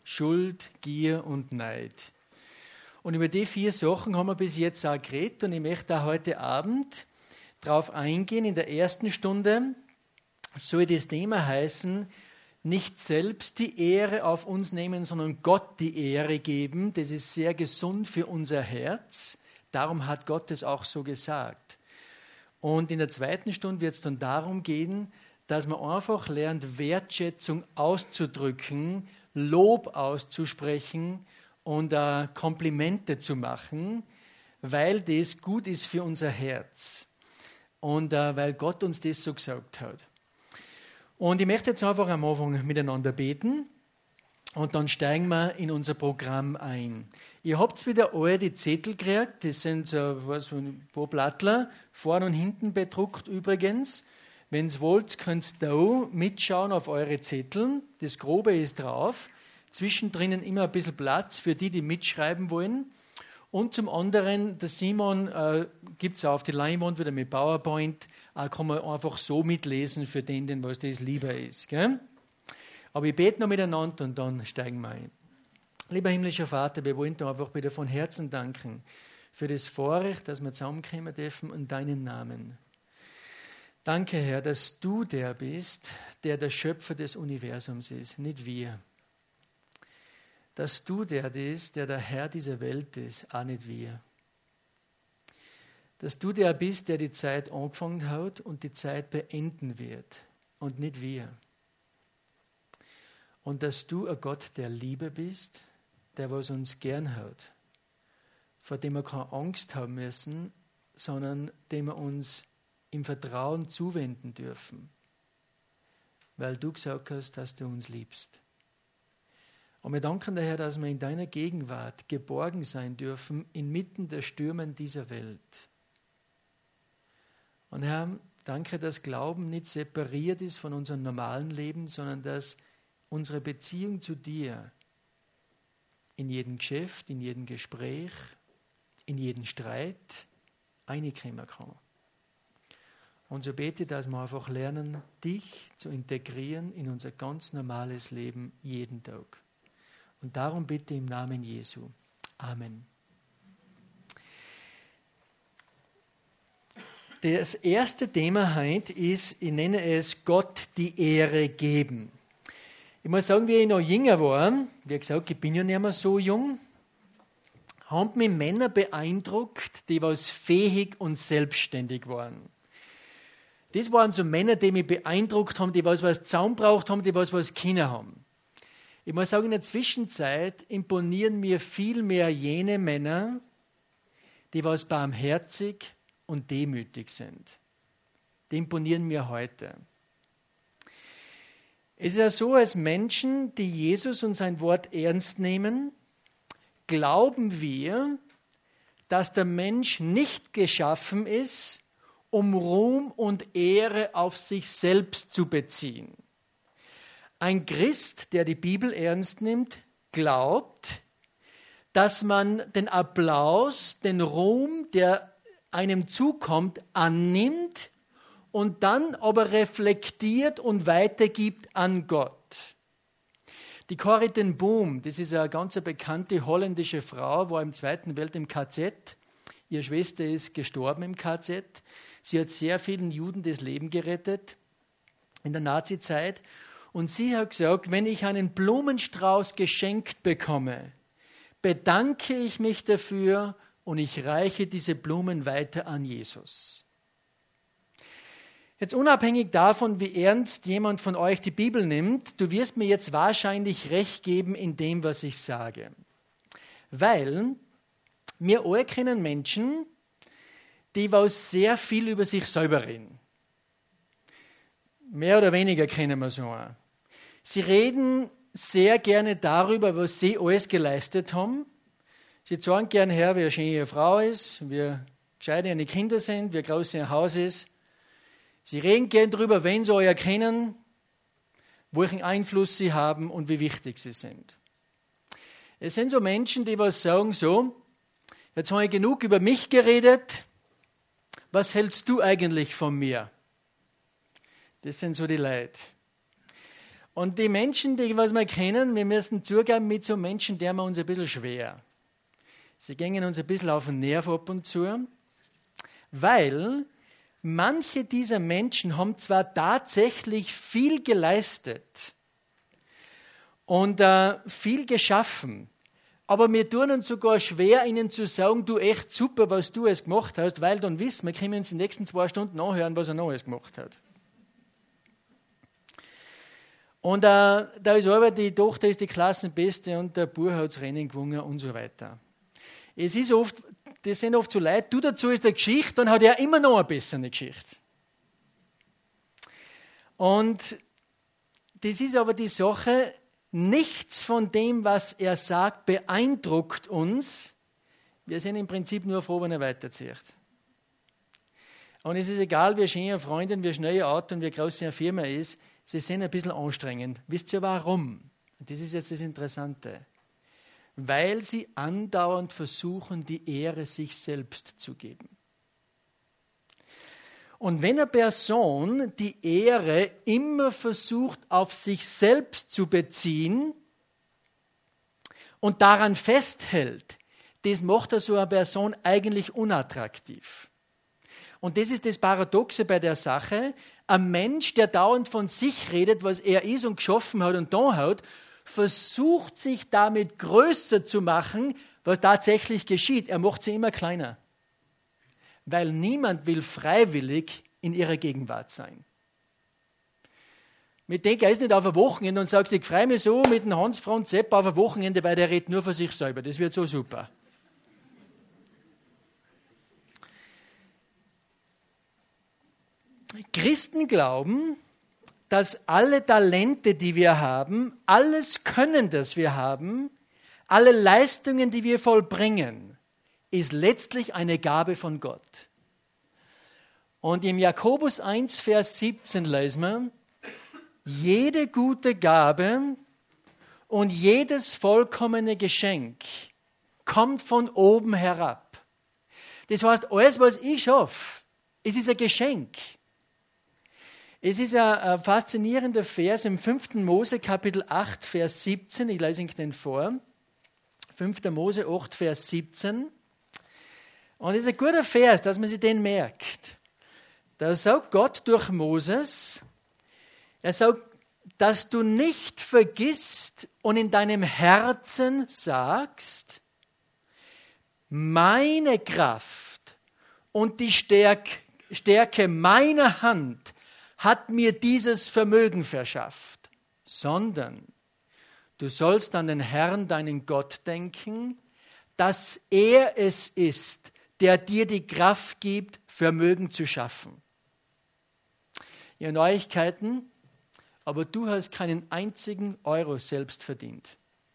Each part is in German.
Schuld, Gier und Neid. Und über die 4 Sachen haben wir bis jetzt auch geredet und ich möchte auch heute Abend darauf eingehen. In der ersten Stunde soll das Thema heißen, nicht selbst die Ehre auf uns nehmen, sondern Gott die Ehre geben. Das ist sehr gesund für unser Herz. Darum hat Gott es auch so gesagt. Und in der zweiten Stunde wird es dann darum gehen, dass man einfach lernt, Wertschätzung auszudrücken, Lob auszusprechen und Komplimente zu machen, weil das gut ist für unser Herz und weil Gott uns das so gesagt hat. Und ich möchte jetzt einfach am Anfang miteinander beten und dann steigen wir in unser Programm ein. Ihr habt wieder alle die Zettel gekriegt, das sind so ein paar Blattler, vorne und hinten bedruckt übrigens. Wenn ihr wollt, könnt ihr da mitschauen auf eure Zettel. Das Grobe ist drauf. Zwischendrin immer ein bisschen Platz für die, die mitschreiben wollen. Und zum anderen, der Simon gibt es auf die Leinwand wieder mit PowerPoint. Kann man einfach so mitlesen für den was das lieber ist. Gell? Aber ich bete noch miteinander und dann steigen wir ein. Lieber himmlischer Vater, wir wollen dir einfach wieder von Herzen danken für das Vorrecht, dass wir zusammenkommen dürfen in deinen Namen. Danke, Herr, dass du der bist, der Schöpfer des Universums ist, nicht wir. Dass du der bist, der Herr dieser Welt ist, auch nicht wir. Dass du der bist, der die Zeit angefangen hat und die Zeit beenden wird und nicht wir. Und dass du ein Gott der Liebe bist, der was uns gern hat, vor dem wir keine Angst haben müssen, sondern dem wir uns im Vertrauen zuwenden dürfen, weil du gesagt hast, dass du uns liebst. Und wir danken dir, Herr, dass wir in deiner Gegenwart geborgen sein dürfen, inmitten der Stürmen dieser Welt. Und Herr, danke, dass Glauben nicht separiert ist von unserem normalen Leben, sondern dass unsere Beziehung zu dir in jedem Geschäft, in jedem Gespräch, in jedem Streit reinkommen kann. Und so bete ich, dass wir einfach lernen, dich zu integrieren in unser ganz normales Leben jeden Tag. Und darum bitte im Namen Jesu. Amen. Das erste Thema heute ist, ich nenne es Gott die Ehre geben. Ich muss sagen, wie ich noch jünger war, wie gesagt, ich bin ja nicht mehr so jung, haben mich Männer beeindruckt, die was fähig und selbstständig waren. Das waren so Männer, die mich beeindruckt haben, die was zusammengebracht haben, die was Kinder haben. Ich muss sagen, in der Zwischenzeit imponieren mir viel mehr jene Männer, die was barmherzig und demütig sind. Die imponieren mir heute. Es ist ja so, als Menschen, die Jesus und sein Wort ernst nehmen, glauben wir, dass der Mensch nicht geschaffen ist, um Ruhm und Ehre auf sich selbst zu beziehen. Ein Christ, der die Bibel ernst nimmt, glaubt, dass man den Applaus, den Ruhm, der einem zukommt, annimmt und dann aber reflektiert und weitergibt an Gott. Die Corrie ten Boom, das ist eine ganz bekannte holländische Frau, war im Zweiten Weltkrieg im KZ. Ihre Schwester ist gestorben im KZ. Sie hat sehr vielen Juden das Leben gerettet in der Nazizeit. Und sie hat gesagt, wenn ich einen Blumenstrauß geschenkt bekomme, bedanke ich mich dafür und ich reiche diese Blumen weiter an Jesus. Jetzt unabhängig davon, wie ernst jemand von euch die Bibel nimmt, du wirst mir jetzt wahrscheinlich recht geben in dem, was ich sage. Weil wir alle kennen Menschen, die was sehr viel über sich selber reden. Mehr oder weniger kennen wir so einen. Sie reden sehr gerne darüber, was sie alles geleistet haben. Sie zeigen gerne her, wie eine schöne Frau ist, wie gescheit ihre Kinder sind, wie groß ihr Haus ist. Sie reden gerne darüber, wen sie euch kennen, welchen Einfluss sie haben und wie wichtig sie sind. Es sind so Menschen, die was sagen, so, jetzt habe ich genug über mich geredet, was hältst du eigentlich von mir? Das sind so die Leute. Und die Menschen, die was wir kennen, wir müssen zugeben, mit so Menschen, der wir uns ein bisschen schwer. Sie gehen uns ein bisschen auf den Nerv ab und zu, weil manche dieser Menschen haben zwar tatsächlich viel geleistet und viel geschaffen, aber wir tun uns sogar schwer, ihnen zu sagen, du echt super, was du es gemacht hast, weil dann wissen wir, können uns in den nächsten 2 Stunden anhören, was er noch alles gemacht hat. Und da ist aber die Tochter ist die Klassenbeste und der Bub hat das Rennen gewonnen und so weiter. Es ist oft, das sind oft so Leute, du dazu ist eine Geschichte, dann hat er immer noch eine bessere Geschichte. Und das ist aber die Sache, nichts von dem, was er sagt, beeindruckt uns. Wir sind im Prinzip nur froh, wenn er weiterzieht. Und es ist egal, wie schön eine Freundin, wie schnell ein Auto und wie groß eine Firma ist, sie sind ein bisschen anstrengend. Wisst ihr warum? Das ist jetzt das Interessante. Weil sie andauernd versuchen, die Ehre sich selbst zu geben. Und wenn eine Person die Ehre immer versucht, auf sich selbst zu beziehen und daran festhält, das macht so eine Person eigentlich unattraktiv. Und das ist das Paradoxe bei der Sache. Ein Mensch, der dauernd von sich redet, was er ist und geschaffen hat und da hat, versucht sich damit größer zu machen, was tatsächlich geschieht. Er macht sie immer kleiner. Weil niemand will freiwillig in ihrer Gegenwart sein. Mit dem gehst du nicht auf ein Wochenende und sagst, ich freue mich so mit dem Hans Franz Sepp auf ein Wochenende, weil der redet nur für sich selber. Das wird so super. Christen glauben, dass alle Talente, die wir haben, alles Können, das wir haben, alle Leistungen, die wir vollbringen, ist letztlich eine Gabe von Gott. Und im Jakobus 1, Vers 17 lesen wir, jede gute Gabe und jedes vollkommene Geschenk kommt von oben herab. Das heißt, alles, was ich schaffe, es ist ein Geschenk. Es ist ein faszinierender Vers im 5. Mose, Kapitel 8, Vers 17. Ich lese ihn den vor. 5. Mose 8, Vers 17. Und es ist ein guter Vers, dass man sich den merkt. Da sagt Gott durch Moses, er sagt, dass du nicht vergisst und in deinem Herzen sagst, meine Kraft und die Stärke meiner Hand hat mir dieses Vermögen verschafft, sondern du sollst an den Herrn, deinen Gott, denken, dass er es ist, der dir die Kraft gibt, Vermögen zu schaffen. Ja, Neuigkeiten, aber du hast keinen einzigen Euro selbst verdient.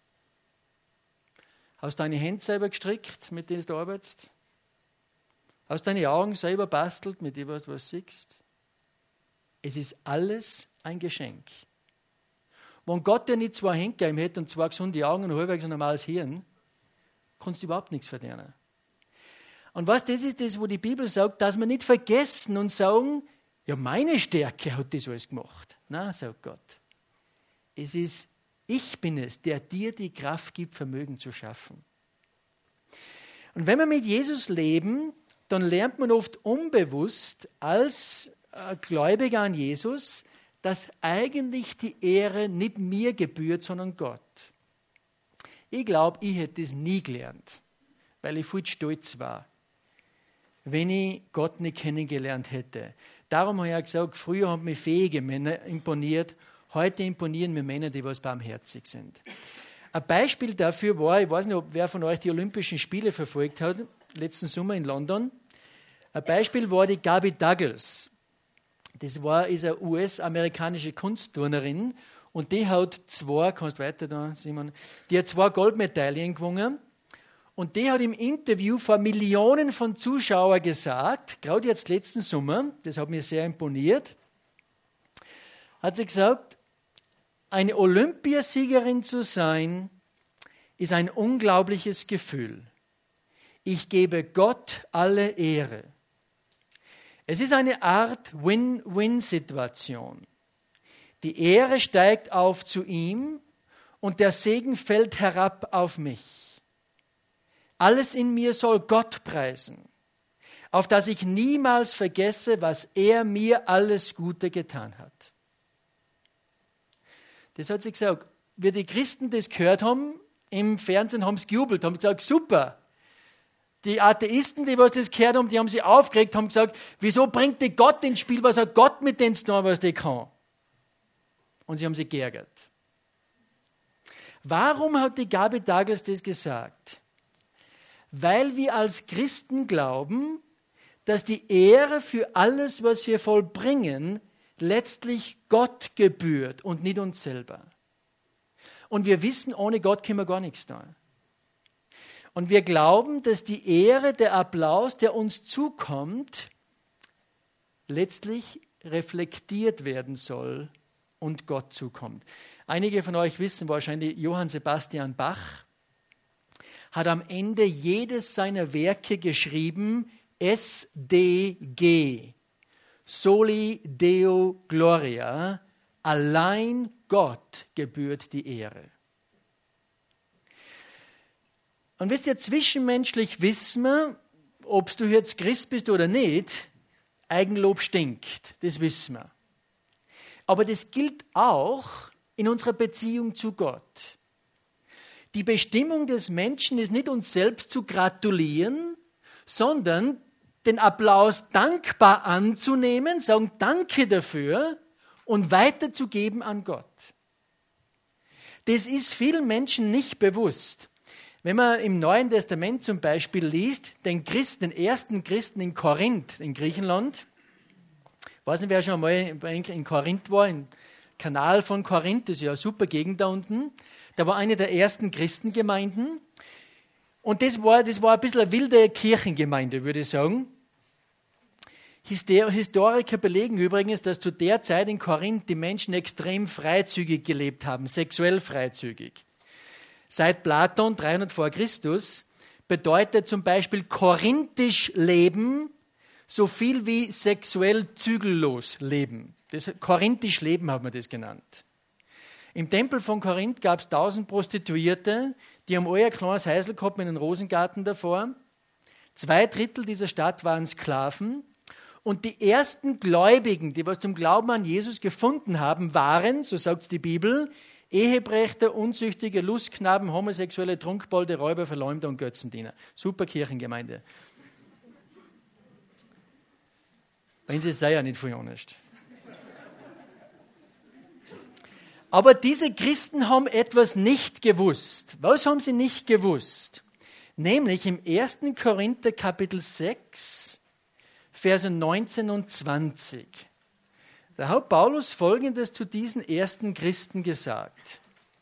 Hast deine Hände selber gestrickt, mit denen du arbeitest? Hast deine Augen selber bastelt, mit denen du was siehst? Es ist alles ein Geschenk. Wenn Gott dir nicht 2 Hände gegeben hätte und 2 gesunde Augen und halbwegs ein normales Hirn, kannst du überhaupt nichts verdienen. Und was das ist, das, wo die Bibel sagt, dass wir nicht vergessen und sagen, ja, meine Stärke hat das alles gemacht. Nein, sagt Gott. Es ist, ich bin es, der dir die Kraft gibt, Vermögen zu schaffen. Und wenn wir mit Jesus leben, dann lernt man oft unbewusst als Gläubiger an Jesus, dass eigentlich die Ehre nicht mir gebührt, sondern Gott. Ich glaube, ich hätte das nie gelernt, weil ich viel stolz war, wenn ich Gott nicht kennengelernt hätte. Darum habe ich ja gesagt, früher haben mich fähige Männer imponiert, heute imponieren mir Männer, die was barmherzig sind. Ein Beispiel dafür war, ich weiß nicht, ob wer von euch die Olympischen Spiele verfolgt hat, letzten Sommer in London. Ein Beispiel war die Gabby Douglas. Das ist eine US-amerikanische Kunstturnerin und die hat 2, kannst weiter da, Simon, die hat 2 Goldmedaillen gewonnen und die hat im Interview vor Millionen von Zuschauern gesagt, gerade jetzt letzten Sommer, das hat mir sehr imponiert, hat sie gesagt, eine Olympiasiegerin zu sein, ist ein unglaubliches Gefühl. Ich gebe Gott alle Ehre. Es ist eine Art Win-Win-Situation. Die Ehre steigt auf zu ihm und der Segen fällt herab auf mich. Alles in mir soll Gott preisen, auf dass ich niemals vergesse, was er mir alles Gute getan hat. Das hat sie gesagt. Wie die Christen das gehört haben, im Fernsehen haben sie gejubelt, haben gesagt, super. Die Atheisten, die was das gehört haben, die haben sich aufgeregt, haben gesagt, wieso bringt die Gott ins Spiel, was hat Gott mit denen zu tun, was die kann? Und sie haben sich geärgert. Warum hat die Gabi Douglas das gesagt? Weil wir als Christen glauben, dass die Ehre für alles, was wir vollbringen, letztlich Gott gebührt und nicht uns selber. Und wir wissen, ohne Gott können wir gar nichts tun. Und wir glauben, dass die Ehre, der Applaus, der uns zukommt, letztlich reflektiert werden soll und Gott zukommt. Einige von euch wissen wahrscheinlich, Johann Sebastian Bach hat am Ende jedes seiner Werke geschrieben, SDG, Soli Deo Gloria, allein Gott gebührt die Ehre. Und wisst ihr, zwischenmenschlich wissen wir, ob du jetzt Christ bist oder nicht, Eigenlob stinkt, das wissen wir. Aber das gilt auch in unserer Beziehung zu Gott. Die Bestimmung des Menschen ist nicht, uns selbst zu gratulieren, sondern den Applaus dankbar anzunehmen, sagen Danke dafür und weiterzugeben an Gott. Das ist vielen Menschen nicht bewusst. Wenn man im Neuen Testament zum Beispiel liest, den ersten Christen in Korinth, in Griechenland, ich weiß nicht, wer schon einmal in Korinth war, im Kanal von Korinth, das ist ja eine super Gegend da unten, da war eine der ersten Christengemeinden und das war ein bisschen eine wilde Kirchengemeinde, würde ich sagen. Historiker belegen übrigens, dass zu der Zeit in Korinth die Menschen extrem freizügig gelebt haben, sexuell freizügig. Seit Platon, 300 vor Christus, bedeutet zum Beispiel korinthisch leben so viel wie sexuell zügellos leben. Korinthisch leben hat man das genannt. Im Tempel von Korinth gab es 1000 Prostituierte, die haben alle ein kleines Häusl gehabt mit einem Rosengarten davor. 2/3 dieser Stadt waren Sklaven. Und die ersten Gläubigen, die was zum Glauben an Jesus gefunden haben, waren, so sagt die Bibel, Ehebrecher, Unzüchtige, Lustknaben, Homosexuelle, Trunkbolde, Räuber, Verleumder und Götzendiener. Super Kirchengemeinde. Wenn sie es sei, ja nicht viel honest. Aber diese Christen haben etwas nicht gewusst. Was haben sie nicht gewusst? Nämlich im 1. Korinther Kapitel 6, Verse 19 und 20. Da hat Paulus Folgendes zu diesen ersten Christen gesagt.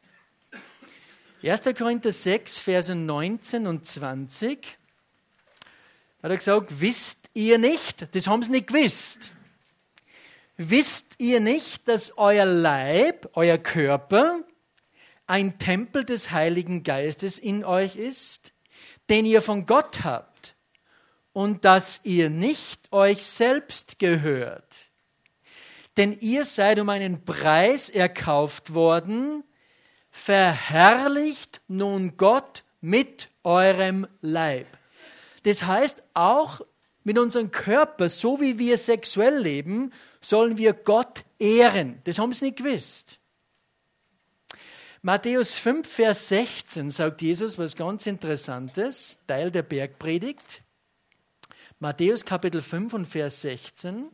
1. Korinther 6, Verse 19 und 20. Da hat er gesagt, wisst ihr nicht, das haben sie nicht gewusst, wisst ihr nicht, dass euer Leib, euer Körper, ein Tempel des Heiligen Geistes in euch ist, den ihr von Gott habt, und dass ihr nicht euch selbst gehört? Denn ihr seid um einen Preis erkauft worden, verherrlicht nun Gott mit eurem Leib. Das heißt, auch mit unserem Körper, so wie wir sexuell leben, sollen wir Gott ehren. Das haben sie nicht gewusst. Matthäus 5, Vers 16 sagt Jesus was ganz Interessantes, Teil der Bergpredigt. Matthäus Kapitel 5 und Vers 16.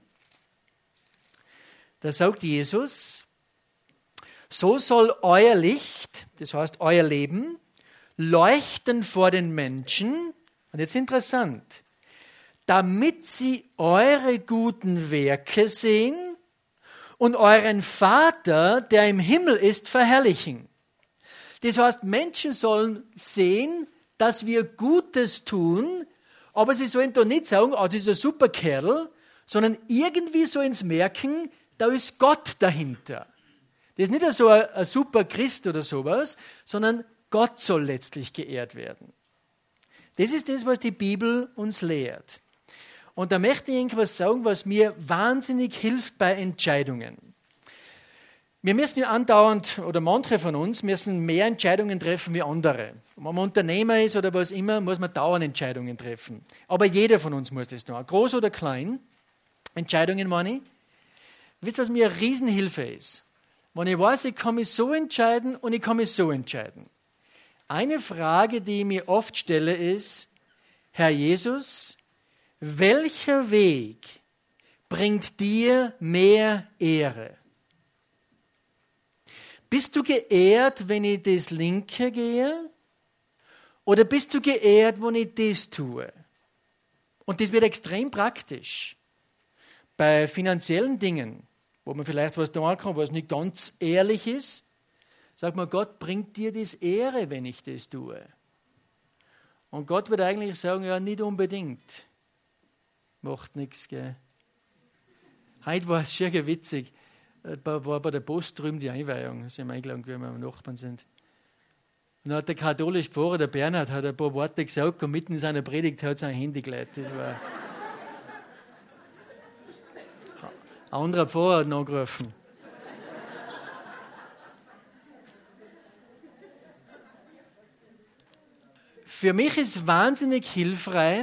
Da sagt Jesus, so soll euer Licht, das heißt euer Leben, leuchten vor den Menschen. Und jetzt interessant, damit sie eure guten Werke sehen und euren Vater, der im Himmel ist, verherrlichen. Das heißt, Menschen sollen sehen, dass wir Gutes tun, aber sie sollen da nicht sagen, das ist ein super Kerl, sondern irgendwie sollen sie merken, da ist Gott dahinter. Das ist nicht so ein super Christ oder sowas, sondern Gott soll letztlich geehrt werden. Das ist das, was die Bibel uns lehrt. Und da möchte ich irgendwas sagen, was mir wahnsinnig hilft bei Entscheidungen. Wir müssen ja andauernd, oder manche von uns müssen mehr Entscheidungen treffen wie andere. Wenn man Unternehmer ist oder was immer, muss man dauernd Entscheidungen treffen. Aber jeder von uns muss das tun, groß oder klein. Entscheidungen meine ich. Wisst ihr, was mir eine Riesenhilfe ist? Wenn ich weiß, ich kann mich so entscheiden und ich kann mich so entscheiden. Eine Frage, die ich mir oft stelle, ist, Herr Jesus, welcher Weg bringt dir mehr Ehre? Bist du geehrt, wenn ich das Linke gehe? Oder bist du geehrt, wenn ich das tue? Und das wird extrem praktisch. Bei finanziellen Dingen, wo man vielleicht was tun kann, was nicht ganz ehrlich ist, sagt man, Gott bringt dir das Ehre, wenn ich das tue. Und Gott wird eigentlich sagen, ja, nicht unbedingt. Macht nichts, gell? Heute war es schier witzig. War bei der Post drüben die Einweihung. Da sind wir eingeladen, wie wir Nachbarn sind. Und dann hat der katholische Pfarrer, der Bernhard, hat ein paar Worte gesagt und mitten in seiner Predigt hat sein Handy geleitet. Das war ein anderer Pfarrer hat ihn angerufen. Für mich ist wahnsinnig hilfreich,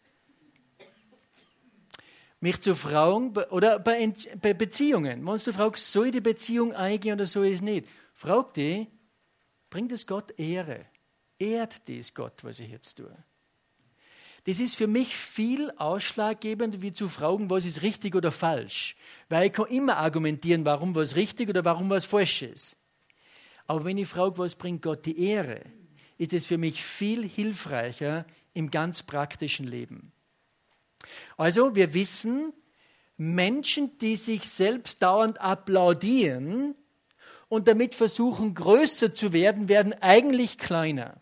mich zu fragen, oder bei Beziehungen, wenn du fragst, soll ich die Beziehung eingehen oder soll ich es nicht? Frag dich, bringt es Gott Ehre? Ehrt das Gott, was ich jetzt tue? Das ist für mich viel ausschlaggebend, wie zu fragen, was ist richtig oder falsch. Weil ich kann immer argumentieren, warum was richtig oder warum was falsch ist. Aber wenn ich frage, was bringt Gott die Ehre, ist es für mich viel hilfreicher im ganz praktischen Leben. Also wir wissen, Menschen, die sich selbst dauernd applaudieren und damit versuchen, größer zu werden, werden eigentlich kleiner.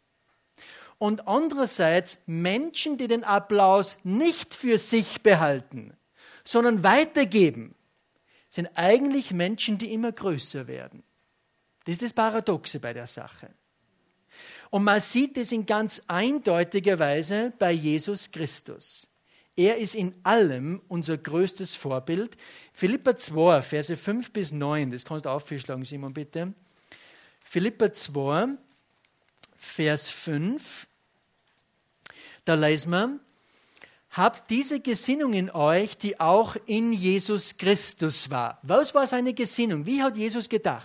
Und andererseits Menschen, die den Applaus nicht für sich behalten, sondern weitergeben, sind eigentlich Menschen, die immer größer werden. Das ist das Paradoxe bei der Sache. Und man sieht es in ganz eindeutiger Weise bei Jesus Christus. Er ist in allem unser größtes Vorbild. Philipper 2, Verse 5 bis 9, das kannst du aufschlagen, Simon, bitte. Philipper 2, Vers 5, da lesen wir, habt diese Gesinnung in euch, die auch in Jesus Christus war. Was war seine Gesinnung? Wie hat Jesus gedacht?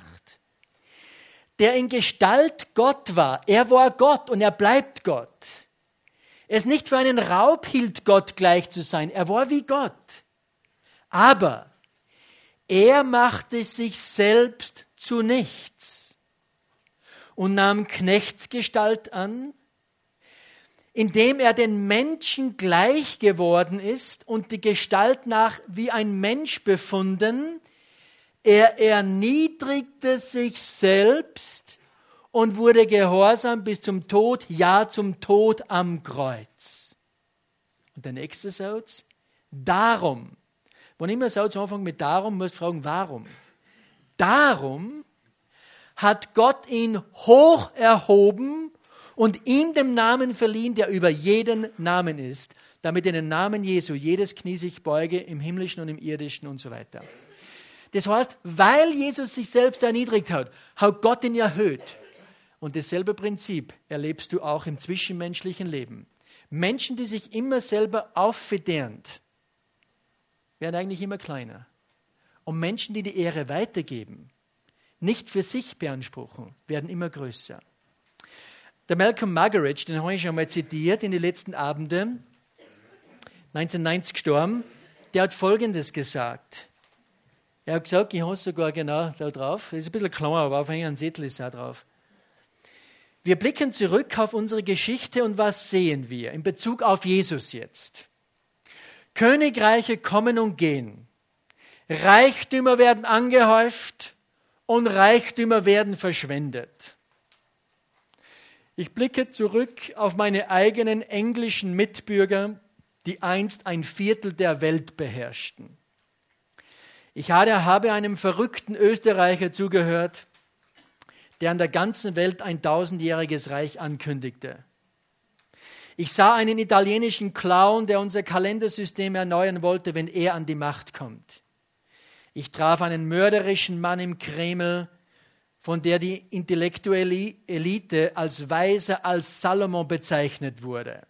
Der in Gestalt Gott war. Er war Gott und er bleibt Gott. Es nicht für einen Raub hielt, Gott gleich zu sein. Er war wie Gott. Aber er machte sich selbst zu nichts und nahm Knechtsgestalt an, indem er den Menschen gleich geworden ist und die Gestalt nach wie ein Mensch befunden. Er erniedrigte sich selbst und wurde gehorsam bis zum Tod, ja zum Tod am Kreuz. Und der nächste Satz, darum. Wenn immer Satz anfängt mit darum, musst du fragen, warum? Darum hat Gott ihn hoch erhoben und ihm den Namen verliehen, der über jeden Namen ist, damit in den Namen Jesu jedes Knie sich beuge, im himmlischen und im irdischen und so weiter. Das heißt, weil Jesus sich selbst erniedrigt hat, hat Gott ihn erhöht. Und dasselbe Prinzip erlebst du auch im zwischenmenschlichen Leben. Menschen, die sich immer selber auffedern, werden eigentlich immer kleiner. Und Menschen, die die Ehre weitergeben, nicht für sich beanspruchen, werden immer größer. Der Malcolm Muggeridge, den habe ich schon mal zitiert in den letzten Abenden, 1990 gestorben, der hat Folgendes gesagt. Er hat gesagt, ich habe es sogar genau da drauf, das ist ein bisschen kleiner, aber auf einem Zettel ist es auch drauf. Wir blicken zurück auf unsere Geschichte und was sehen wir in Bezug auf Jesus jetzt? Königreiche kommen und gehen, Reichtümer werden angehäuft und Reichtümer werden verschwendet. Ich blicke zurück auf meine eigenen englischen Mitbürger, die einst ein Viertel der Welt beherrschten. Ich habe einem verrückten Österreicher zugehört, der an der ganzen Welt ein 1000-jähriges Reich ankündigte. Ich sah einen italienischen Clown, der unser Kalendersystem erneuern wollte, wenn er an die Macht kommt. Ich traf einen mörderischen Mann im Kreml, von der die intellektuelle Elite als weiser als Salomon bezeichnet wurde.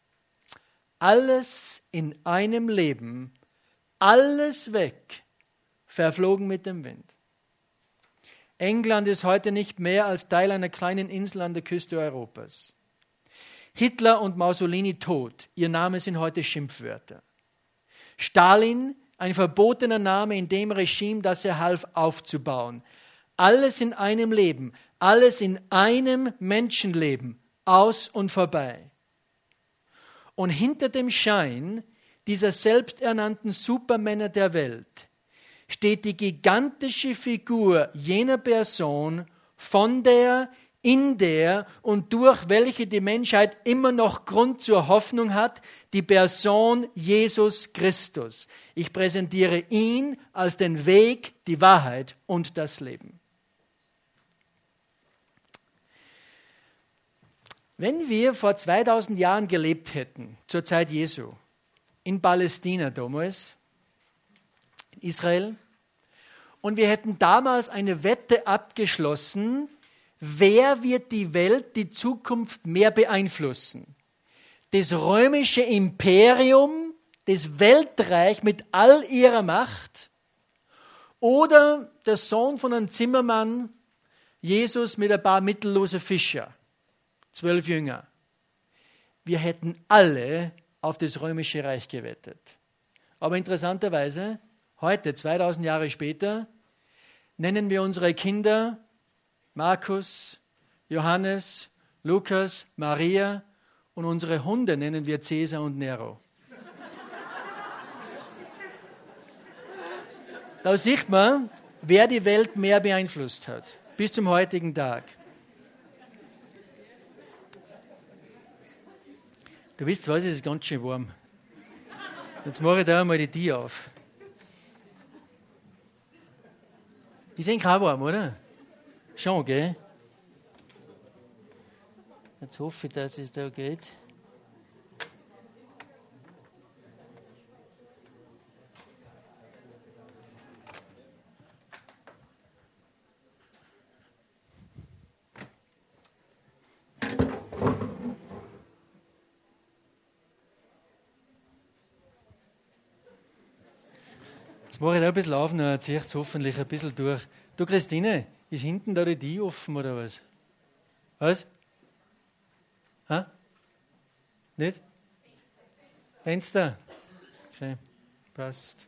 Alles in einem Leben, alles weg, verflogen mit dem Wind. England ist heute nicht mehr als Teil einer kleinen Insel an der Küste Europas. Hitler und Mussolini tot, ihr Name sind heute Schimpfwörter. Stalin, ein verbotener Name in dem Regime, das er half aufzubauen. Alles in einem Leben, alles in einem Menschenleben, aus und vorbei. Und hinter dem Schein dieser selbsternannten Supermänner der Welt steht die gigantische Figur jener Person, von der, in der und durch welche die Menschheit immer noch Grund zur Hoffnung hat, die Person Jesus Christus. Ich präsentiere ihn als den Weg, die Wahrheit und das Leben. Wenn wir vor 2000 Jahren gelebt hätten, zur Zeit Jesu, in Palästina damals, in Israel, und wir hätten damals eine Wette abgeschlossen, wer wird die Welt, die Zukunft mehr beeinflussen? Das römische Imperium, das Weltreich mit all ihrer Macht oder der Sohn von einem Zimmermann, Jesus mit ein paar mittellosen Fischer, 12 Jünger. Wir hätten alle auf das römische Reich gewettet. Aber interessanterweise, heute, 2000 Jahre später, nennen wir unsere Kinder Markus, Johannes, Lukas, Maria und unsere Hunde nennen wir Cäsar und Nero. Da sieht man, wer die Welt mehr beeinflusst hat, bis zum heutigen Tag. Du wisst was, es ist ganz schön warm. Jetzt mache ich da einmal die Tür auf. Die sind kein warm, oder? Schon, gell? Jetzt hoffe ich, dass es da geht. Jetzt mache ich da ein bisschen auf, dann ziehe ich es hoffentlich ein bisschen durch. Du, Christine, ist hinten da die Tür offen oder was? Was? Ha? Nicht? Fenster? Okay, passt.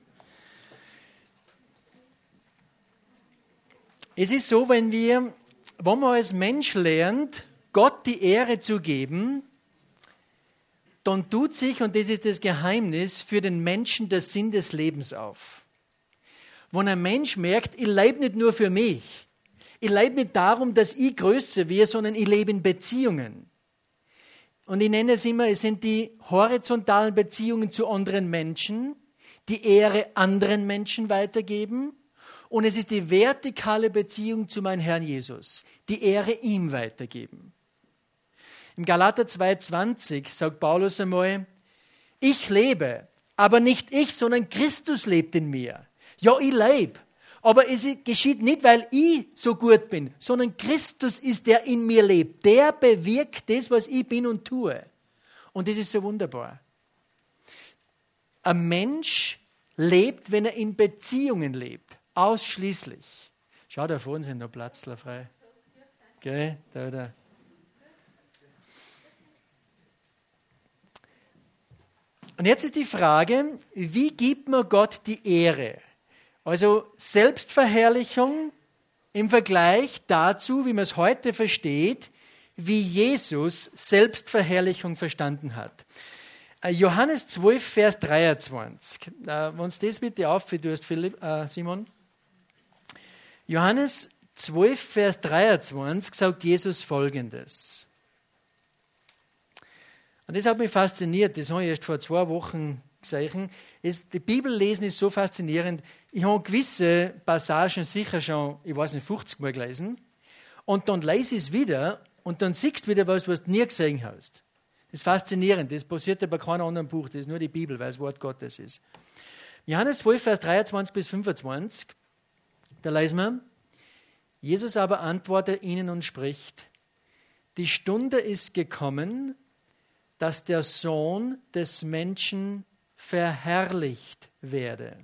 Es ist so, wenn man als Mensch lernt, Gott die Ehre zu geben, dann tut sich, und das ist das Geheimnis, für den Menschen der Sinn des Lebens auf. Wenn ein Mensch merkt, ich lebe nicht nur für mich, ich lebe nicht darum, dass ich größer werde, sondern ich lebe in Beziehungen. Und ich nenne es immer, es sind die horizontalen Beziehungen zu anderen Menschen, die Ehre anderen Menschen weitergeben. Und es ist die vertikale Beziehung zu meinem Herrn Jesus, die Ehre ihm weitergeben. Im Galater 2,20 sagt Paulus einmal, ich lebe, aber nicht ich, sondern Christus lebt in mir. Ja, ich lebe, aber es geschieht nicht, weil ich so gut bin, sondern Christus ist, der in mir lebt. Der bewirkt das, was ich bin und tue. Und das ist so wunderbar. Ein Mensch lebt, wenn er in Beziehungen lebt. Ausschließlich. Schau, da vorne sind noch Platzler frei. Okay, da. Und jetzt ist die Frage, wie gibt man Gott die Ehre? Also Selbstverherrlichung im Vergleich dazu, wie man es heute versteht, wie Jesus Selbstverherrlichung verstanden hat. Johannes 12, Vers 23. Wenn du das bitte aufführst, Simon. Johannes 12, Vers 23 sagt Jesus Folgendes. Und das hat mich fasziniert, das habe ich erst vor 2 Wochen gesehen. Die Bibel lesen ist so faszinierend. Ich habe gewisse Passagen sicher schon, 50 Mal gelesen. Und dann lese ich es wieder und dann siehst du wieder was du nie gesehen hast. Das ist faszinierend. Das passiert ja bei keinem anderen Buch. Das ist nur die Bibel, weil es Wort Gottes ist. Johannes 12, Vers 23 bis 25, da lesen wir, Jesus aber antwortet ihnen und spricht, die Stunde ist gekommen, dass der Sohn des Menschen verherrlicht werde.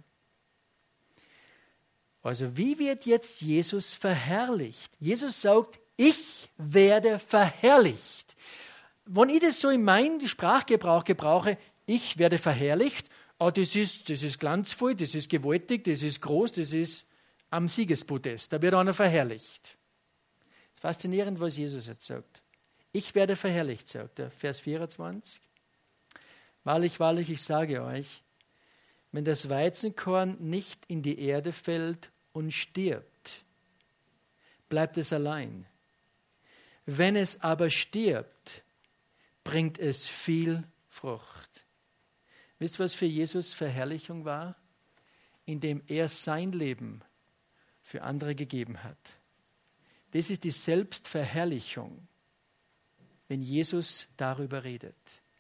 Also wie wird jetzt Jesus verherrlicht? Jesus sagt, ich werde verherrlicht. Wenn ich das so in meinem Sprachgebrauch gebrauche, ich werde verherrlicht, das ist glanzvoll, das ist gewaltig, das ist groß, das ist am Siegespodest. Da wird einer verherrlicht. Es ist faszinierend, was Jesus jetzt sagt. Ich werde verherrlicht, sagt er, Vers 24. Wahrlich, wahrlich, ich sage euch, wenn das Weizenkorn nicht in die Erde fällt und stirbt, bleibt es allein. Wenn es aber stirbt, bringt es viel Frucht. Wisst ihr, was für Jesus Verherrlichung war? Indem er sein Leben für andere gegeben hat. Das ist die Selbstverherrlichung, wenn Jesus darüber redet.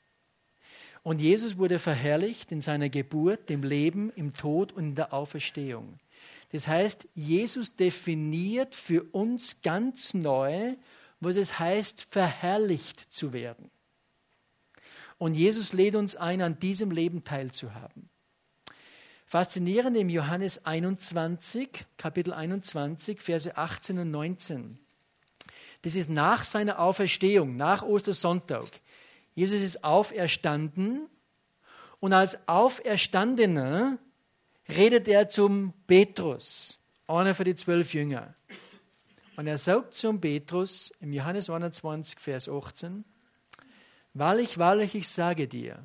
Und Jesus wurde verherrlicht in seiner Geburt, dem Leben, im Tod und in der Auferstehung. Das heißt, Jesus definiert für uns ganz neu, was es heißt, verherrlicht zu werden. Und Jesus lädt uns ein, an diesem Leben teilzuhaben. Faszinierend im Johannes 21, Kapitel 21, Verse 18 und 19. Das ist nach seiner Auferstehung, nach Ostersonntag. Jesus ist auferstanden und als Auferstandener redet er zum Petrus, einer von den 12 Jüngern. Und er sagt zum Petrus im Johannes 21, Vers 18, wahrlich, wahrlich, ich sage dir,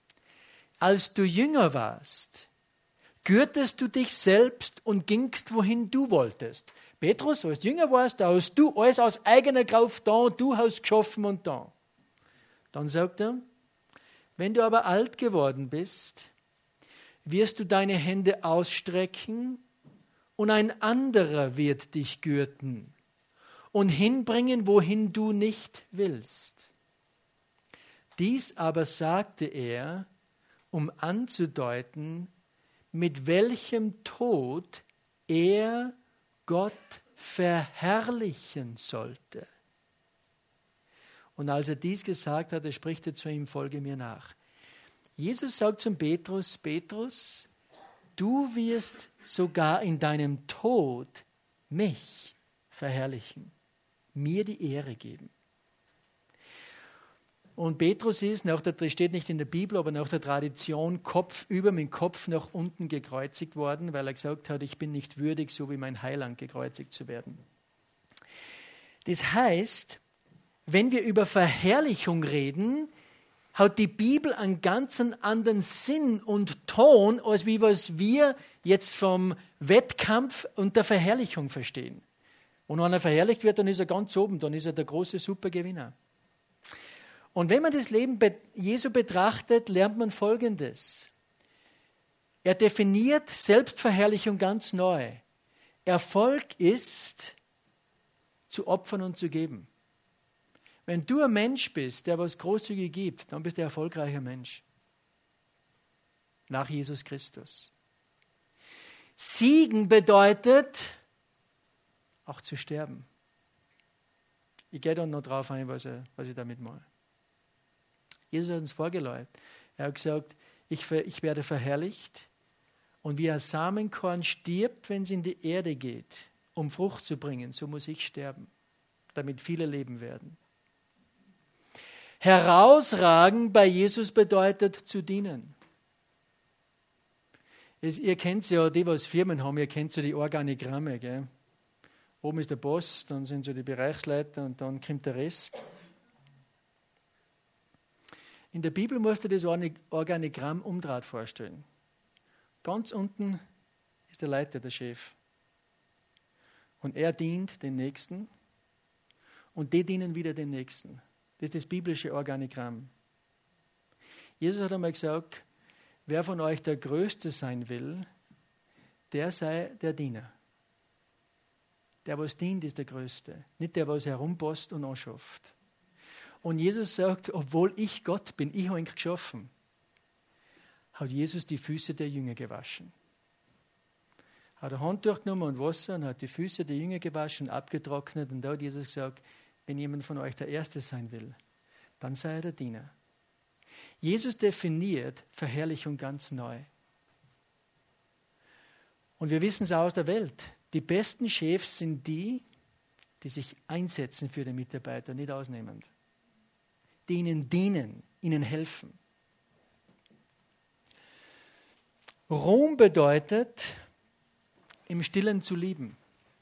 als du Jünger warst, gürtest du dich selbst und gingst, wohin du wolltest. Petrus, als du Jünger warst, da hast du alles aus eigener Kraft da, du hast geschaffen und da. Dann sagt er, wenn du aber alt geworden bist, wirst du deine Hände ausstrecken und ein anderer wird dich gürten und hinbringen, wohin du nicht willst. Dies aber sagte er, um anzudeuten, mit welchem Tod er Gott verherrlichen sollte. Und als er dies gesagt hat, spricht er zu ihm, folge mir nach. Jesus sagt zum Petrus, Petrus, du wirst sogar in deinem Tod mich verherrlichen, mir die Ehre geben. Und Petrus ist, das steht nicht in der Bibel, aber nach der Tradition, kopfüber mit dem Kopf nach unten gekreuzigt worden, weil er gesagt hat, ich bin nicht würdig, so wie mein Heiland gekreuzigt zu werden. Das heißt, wenn wir über Verherrlichung reden, hat die Bibel einen ganz anderen Sinn und Ton, als wie was wir jetzt vom Wettkampf und der Verherrlichung verstehen. Und wenn einer verherrlicht wird, dann ist er ganz oben, dann ist er der große Supergewinner. Und wenn man das Leben Jesu betrachtet, lernt man Folgendes. Er definiert Selbstverherrlichung ganz neu. Erfolg ist, zu opfern und zu geben. Wenn du ein Mensch bist, der was großzügig gibt, dann bist du ein erfolgreicher Mensch. Nach Jesus Christus. Siegen bedeutet, auch zu sterben. Ich gehe dann noch drauf ein, was ich damit meine. Jesus hat uns vorgeläuft. Er hat gesagt, ich werde verherrlicht und wie ein Samenkorn stirbt, wenn es in die Erde geht, um Frucht zu bringen, so muss ich sterben, damit viele leben werden. Herausragen bei Jesus bedeutet zu dienen. Ihr kennt ja, die, was Firmen haben, ihr kennt so die Organigramme. Gell? Oben ist der Boss, dann sind so die Bereichsleiter und dann kommt der Rest. In der Bibel musst du das Organigramm umdreht vorstellen. Ganz unten ist der Leiter, der Chef. Und er dient den Nächsten und die dienen wieder den Nächsten. Das ist das biblische Organigramm. Jesus hat einmal gesagt, wer von euch der Größte sein will, der sei der Diener. Der, was dient, ist der Größte. Nicht der, was herumpasst und anschafft. Und Jesus sagt, obwohl ich Gott bin, ich habe ihn geschaffen, hat Jesus die Füße der Jünger gewaschen. Hat ein Handtuch genommen und Wasser und hat die Füße der Jünger gewaschen und abgetrocknet. Und da hat Jesus gesagt, wenn jemand von euch der Erste sein will, dann sei er der Diener. Jesus definiert Verherrlichung ganz neu. Und wir wissen es auch aus der Welt. Die besten Chefs sind die sich einsetzen für den Mitarbeiter, nicht ausnehmend. Die ihnen dienen, ihnen helfen. Ruhm bedeutet, im Stillen zu lieben.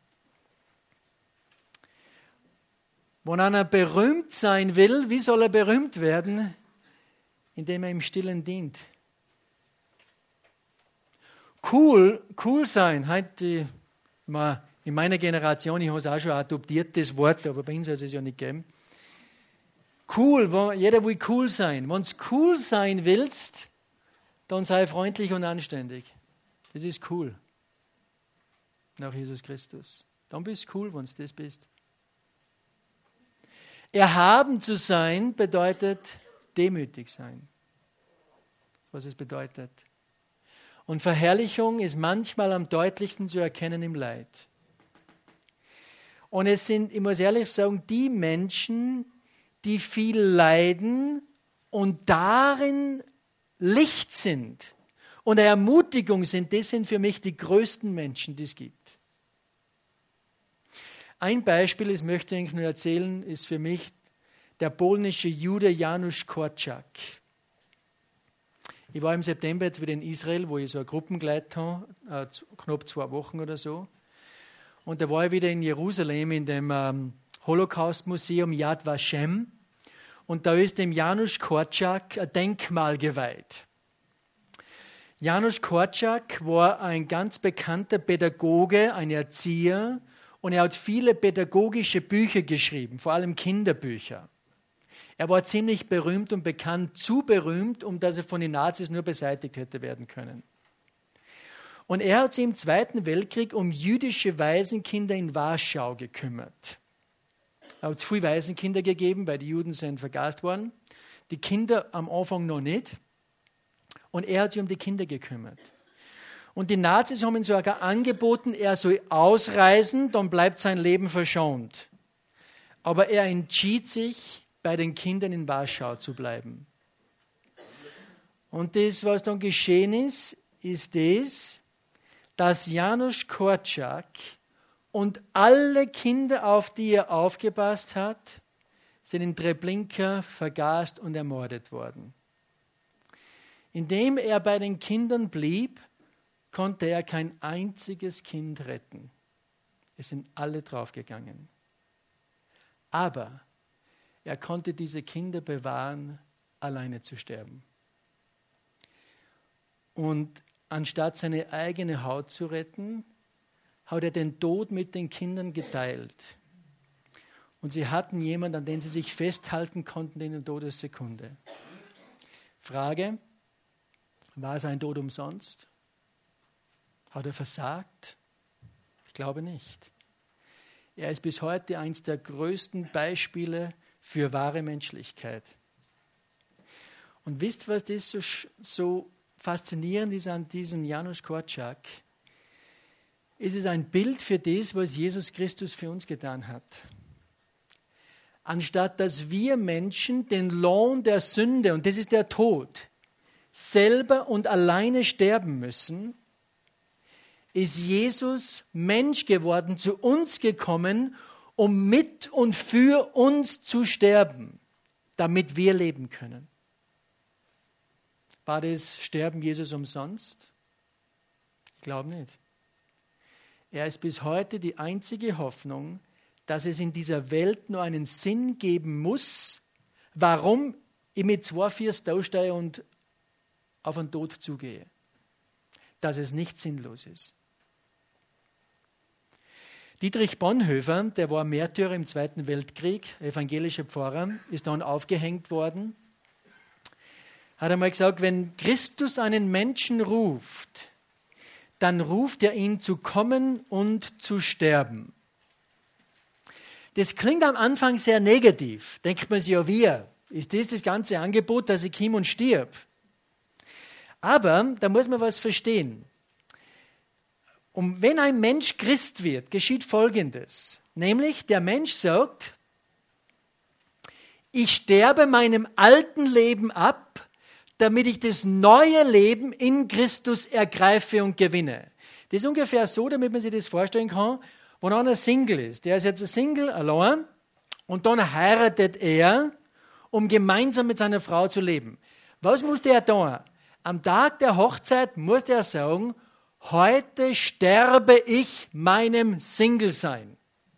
Wenn einer berühmt sein will, wie soll er berühmt werden? Indem er im Stillen dient. Cool sein. Heute, in meiner Generation, ich habe es auch schon adoptiert, das Wort, aber bei uns hat es ja nicht gegeben. Cool, jeder will cool sein. Wenn du cool sein willst, dann sei freundlich und anständig. Das ist cool. Nach Jesus Christus. Dann bist du cool, wenn du das bist. Erhaben zu sein bedeutet demütig sein. Was es bedeutet. Und Verherrlichung ist manchmal am deutlichsten zu erkennen im Leid. Und es sind, ich muss ehrlich sagen, die Menschen, die viel leiden und darin Licht sind und eine Ermutigung sind, das sind für mich die größten Menschen, die es gibt. Ein Beispiel, das möchte ich nur erzählen, ist für mich der polnische Jude Janusz Korczak. Ich war im September jetzt wieder in Israel, wo ich so eine Gruppe geleitet habe, knapp 2 Wochen oder so. Und da war ich wieder in Jerusalem in dem Holocaust-Museum Yad Vashem. Und da ist dem Janusz Korczak ein Denkmal geweiht. Janusz Korczak war ein ganz bekannter Pädagoge, ein Erzieher, und er hat viele pädagogische Bücher geschrieben, vor allem Kinderbücher. Er war ziemlich berühmt und bekannt, zu berühmt, um dass er von den Nazis nur beseitigt hätte werden können. Und er hat sich im Zweiten Weltkrieg um jüdische Waisenkinder in Warschau gekümmert. Er hat viele Waisenkinder gegeben, weil die Juden sind vergast worden. Die Kinder am Anfang noch nicht. Und er hat sich um die Kinder gekümmert. Und die Nazis haben ihm sogar angeboten, er soll ausreisen, dann bleibt sein Leben verschont. Aber er entschied sich, bei den Kindern in Warschau zu bleiben. Und das, was dann geschehen ist, das, dass Janusz Korczak und alle Kinder, auf die er aufgepasst hat, sind in Treblinka vergast und ermordet worden. Indem er bei den Kindern blieb, konnte er kein einziges Kind retten. Es sind alle draufgegangen. Aber er konnte diese Kinder bewahren, alleine zu sterben. Und anstatt seine eigene Haut zu retten, hat er den Tod mit den Kindern geteilt. Und sie hatten jemanden, an den sie sich festhalten konnten in der Todessekunde. Frage, war sein Tod umsonst? Hat er versagt? Ich glaube nicht. Er ist bis heute eines der größten Beispiele für wahre Menschlichkeit. Und wisst ihr, was das so faszinierend ist an diesem Janusz Korczak? Es ist ein Bild für das, was Jesus Christus für uns getan hat. Anstatt dass wir Menschen den Lohn der Sünde, und das ist der Tod, selber und alleine sterben müssen, ist Jesus Mensch geworden, zu uns gekommen, um mit und für uns zu sterben, damit wir leben können. War das Sterben Jesus umsonst? Ich glaube nicht. Er ist bis heute die einzige Hoffnung, dass es in dieser Welt nur einen Sinn geben muss, warum ich mit 2 Füßen da stehe und auf den Tod zugehe. Dass es nicht sinnlos ist. Dietrich Bonhoeffer, der war Märtyrer im Zweiten Weltkrieg, evangelischer Pfarrer, ist dann aufgehängt worden, hat einmal gesagt, wenn Christus einen Menschen ruft, dann ruft er ihn zu kommen und zu sterben. Das klingt am Anfang sehr negativ. Denkt man sich, ja, ist das ganze Angebot, dass ich komme und stirb? Aber da muss man was verstehen. Und wenn ein Mensch Christ wird, geschieht Folgendes. Nämlich, der Mensch sagt, ich sterbe meinem alten Leben ab, damit ich das neue Leben in Christus ergreife und gewinne. Das ist ungefähr so, damit man sich das vorstellen kann, wenn einer Single ist. Der ist jetzt ein Single, allein, und dann heiratet er, um gemeinsam mit seiner Frau zu leben. Was muss der tun? Am Tag der Hochzeit muss der sagen, heute sterbe ich meinem Single-Sein.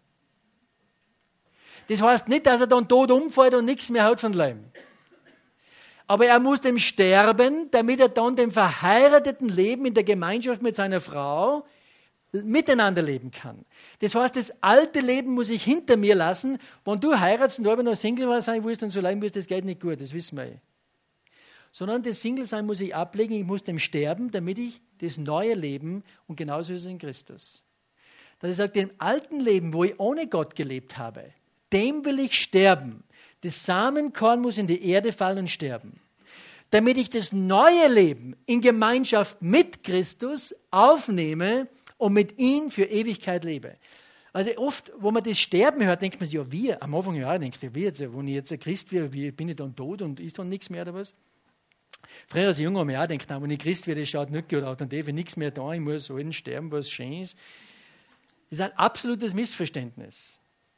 Das heißt nicht, dass er dann tot umfällt und nichts mehr hat von Leben. Aber er muss dem sterben, damit er dann dem verheirateten Leben in der Gemeinschaft mit seiner Frau miteinander leben kann. Das heißt, das alte Leben muss ich hinter mir lassen. Wenn du heiratst und aber noch Single sein willst und so leben willst, das geht nicht gut, das wissen wir eh. Sondern das Single-Sein muss ich ablegen, ich muss dem sterben, damit ich das neue Leben, und genauso ist es in Christus. Dass ich sage, dem alten Leben, wo ich ohne Gott gelebt habe, dem will ich sterben. Das Samenkorn muss in die Erde fallen und sterben. Damit ich das neue Leben in Gemeinschaft mit Christus aufnehme und mit ihm für Ewigkeit lebe. Also oft, wo man das Sterben hört, denkt man sich, ja, wie? Am Anfang, ja, denkt man, wie jetzt, wenn ich jetzt ein Christ werde, bin ich dann tot und ist dann nichts mehr oder was? Früher als Junge habe ich auch gedacht, wenn ich Christ werde, das schaut nicht gut aus, dann darf ich nichts mehr da, ich muss alten sterben, was schön ist. Das ist ein absolutes Missverständnis.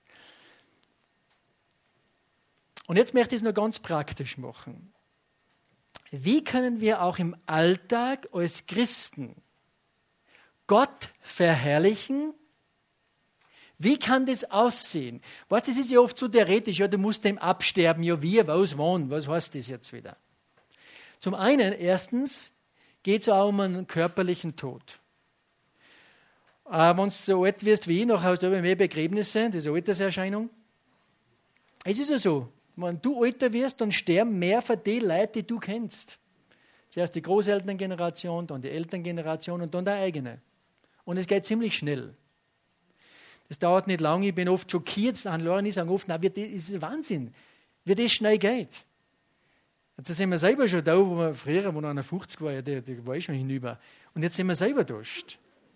Und jetzt möchte ich es noch ganz praktisch machen. Wie können wir auch im Alltag als Christen Gott verherrlichen? Wie kann das aussehen? Weißt, das ist ja oft so theoretisch, ja, du musst dem absterben, ja, wie, was, wann, was heißt das jetzt wieder? Zum einen, erstens, geht es auch um einen körperlichen Tod. Wenn du so alt wirst wie ich, nachher hast du aber mehr Begräbnisse, das ist eine Alterserscheinung. Es ist ja so, wenn du älter wirst, dann sterben mehr von den Leuten, die du kennst. Zuerst die Großelterngeneration, dann die Elterngeneration und dann deine eigene. Und es geht ziemlich schnell. Das dauert nicht lange, ich bin oft schockiert an Leute, die sagen oft, na, das ist Wahnsinn, wie das schnell geht. Jetzt sind wir selber schon da, wo wir früher, wo noch einer 50 war, der war schon hinüber. Und jetzt sind wir selber durch.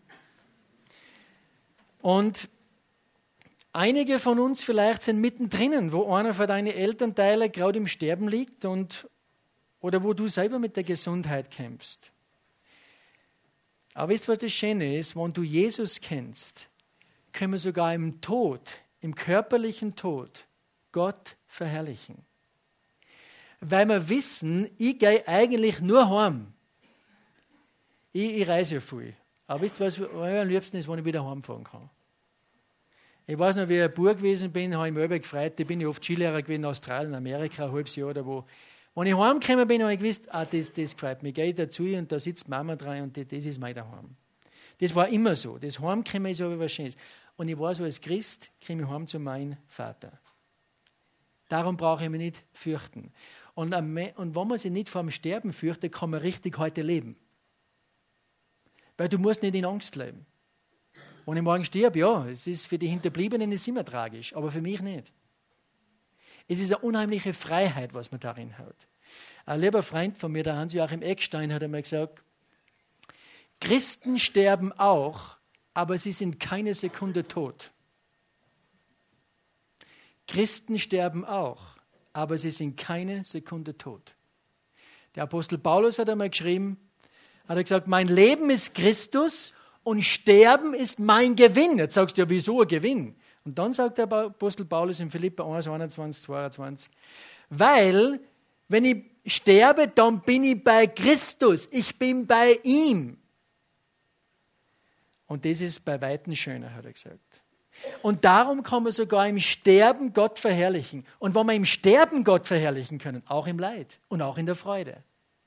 Und einige von uns vielleicht sind mittendrin, wo einer von deinen Elternteile gerade im Sterben liegt oder wo du selber mit der Gesundheit kämpfst. Aber wisst ihr, was das Schöne ist? Wenn du Jesus kennst, können wir sogar im Tod, im körperlichen Tod, Gott verherrlichen. Weil wir wissen, ich gehe eigentlich nur heim. Ich reise ja viel. Aber wisst ihr, was am liebsten ist, wenn ich wieder heimfahren kann? Ich weiß noch, wie ich ein Bub gewesen bin, habe ich mich immer gefreut. Ich bin ja oft Skilehrer gewesen in Australien, Amerika, ein halbes Jahr oder wo. Wenn ich heimgekommen bin, habe ich gewusst, das gefällt mir. Ich gehe dazu und da sitzt Mama dran und das ist mein Daheim. Das war immer so. Das Heimkommen ist aber was Schönes. Und ich war so als Christ, komme ich heim zu meinem Vater. Darum brauche ich mich nicht fürchten. Und wenn man sich nicht vor dem Sterben fürchtet, kann man richtig heute leben. Weil du musst nicht in Angst leben. Wenn ich morgen sterbe, ja, es ist für die Hinterbliebenen ist immer tragisch, aber für mich nicht. Es ist eine unheimliche Freiheit, was man darin hat. Ein lieber Freund von mir, der Hans-Joachim Eckstein, hat einmal gesagt, Christen sterben auch, aber sie sind keine Sekunde tot. Christen sterben auch, aber sie sind keine Sekunde tot. Der Apostel Paulus hat einmal geschrieben, hat er gesagt, mein Leben ist Christus und Sterben ist mein Gewinn. Jetzt sagst du ja, wieso ein Gewinn? Und dann sagt der Apostel Paulus in Philipper 1, 21, 22, weil, wenn ich sterbe, dann bin ich bei Christus, ich bin bei ihm. Und das ist bei Weitem schöner, hat er gesagt. Und darum kann man sogar im Sterben Gott verherrlichen. Und wenn wir im Sterben Gott verherrlichen können, auch im Leid und auch in der Freude.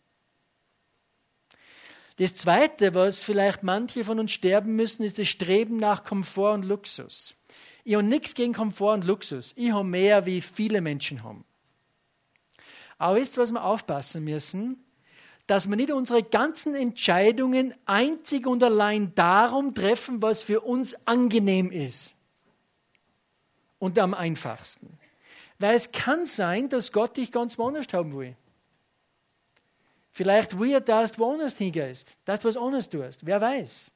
Das Zweite, was vielleicht manche von uns sterben müssen, ist das Streben nach Komfort und Luxus. Ich habe nichts gegen Komfort und Luxus. Ich habe mehr, wie viele Menschen haben. Aber wisst ihr, was wir aufpassen müssen? Dass wir nicht unsere ganzen Entscheidungen einzig und allein darum treffen, was für uns angenehm ist. Und am einfachsten. Weil es kann sein, dass Gott dich ganz woanders haben will. Vielleicht will dass du woanders hingehst, dass du was anderes tust. Wer weiß.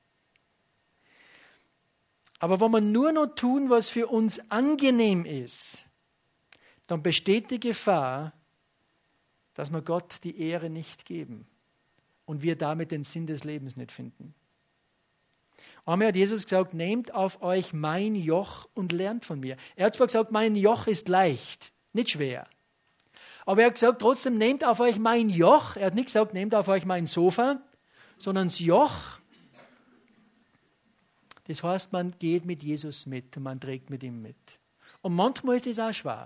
Aber wenn wir nur noch tun, was für uns angenehm ist, dann besteht die Gefahr, dass wir Gott die Ehre nicht geben und wir damit den Sinn des Lebens nicht finden. Einmal hat Jesus gesagt, nehmt auf euch mein Joch und lernt von mir. Er hat zwar gesagt, mein Joch ist leicht, nicht schwer. Aber er hat gesagt, trotzdem nehmt auf euch mein Joch. Er hat nicht gesagt, nehmt auf euch mein Sofa, sondern das Joch. Das heißt, man geht mit Jesus mit und man trägt mit ihm mit. Und manchmal ist das auch schwer.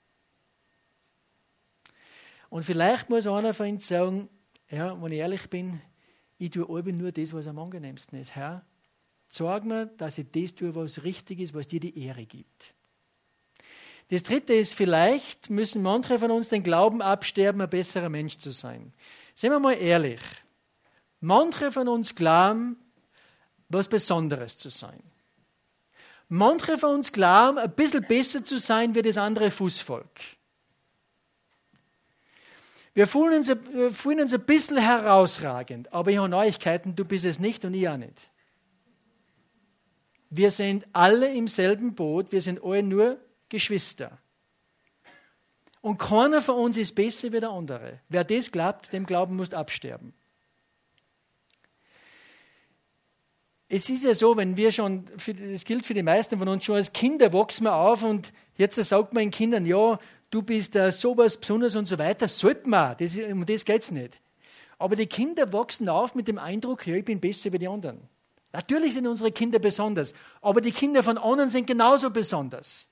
Und vielleicht muss einer von uns sagen, ja, wenn ich ehrlich bin, ich tue alle nur das, was am angenehmsten ist. Herr, zeig mir, dass ich das tue, was richtig ist, was dir die Ehre gibt. Das Dritte ist, vielleicht müssen manche von uns den Glauben absterben, ein besserer Mensch zu sein. Seien wir mal ehrlich. Manche von uns glauben, was Besonderes zu sein. Manche von uns glauben, ein bisschen besser zu sein wie das andere Fußvolk. Wir fühlen uns ein bisschen herausragend, aber ich habe Neuigkeiten, du bist es nicht und ich auch nicht. Wir sind alle im selben Boot, wir sind alle nur Geschwister. Und keiner von uns ist besser wie der andere. Wer das glaubt, dem Glauben muss absterben. Es ist ja so, wenn wir schon, das gilt für die meisten von uns, schon als Kinder wachsen wir auf und jetzt sagt man den Kindern, ja, du bist sowas Besonderes und so weiter, sollte man, um das geht es nicht. Aber die Kinder wachsen auf mit dem Eindruck, ja, ich bin besser wie die anderen. Natürlich sind unsere Kinder besonders, aber die Kinder von anderen sind genauso besonders.